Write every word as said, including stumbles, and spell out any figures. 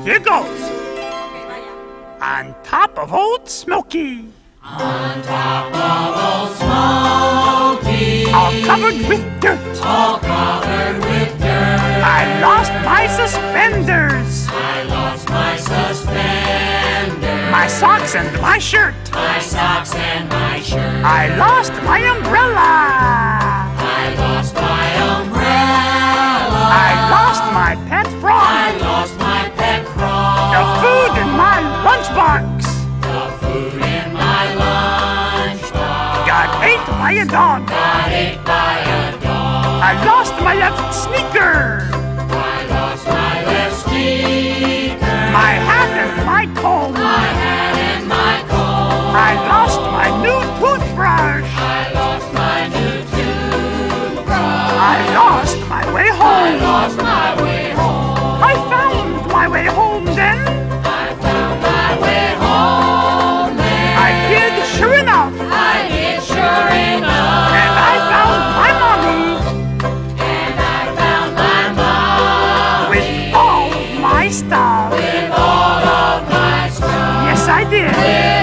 Here goes. On top of Old Smoky. On top of Old Smoky. All covered with dirt. All covered with dirt. I lost my suspenders. I lost my suspenders. My socks and my shirt. My socks and my shirt. I lost my umbrella. I lost my umbrella. I lost my pet frog. I lost my pet frog. The food in my lunchbox. The food in my lunchbox. Got ate by a dog. Got ate by a dog. I lost my left sneaker. I lost my left sneaker. My hat and my comb. My hat and my comb. I lost my new toothbrush. I lost my new toothbrush. I lost my way home. I lost my way home. I found my way home then. I found my way home then. I did, sure enough. I did, sure enough. And I found my mommy And I found my mom with all of my stuff. with all of my stuff. Yes, I did.